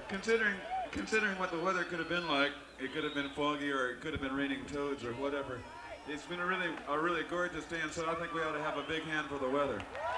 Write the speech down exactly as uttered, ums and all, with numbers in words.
considering considering what the weather could have been like, it could have been foggy or it could have been raining toads or whatever. It's been a really a really gorgeous day, and so I think we ought to have a big hand for the weather.